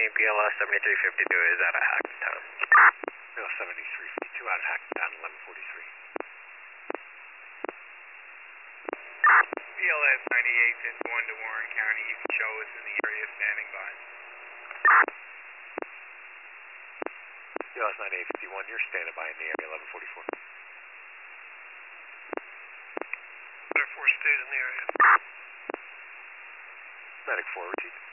BLS 7352 is out of Hacktown. BLS 7352 out of Hacktown, 1143. BLS 9851 to Warren County, you can show us in the area standing by. BLS 9851, you're standing by in the area, 1144. Medic 4 stayed in the area. Medic 4, repeat.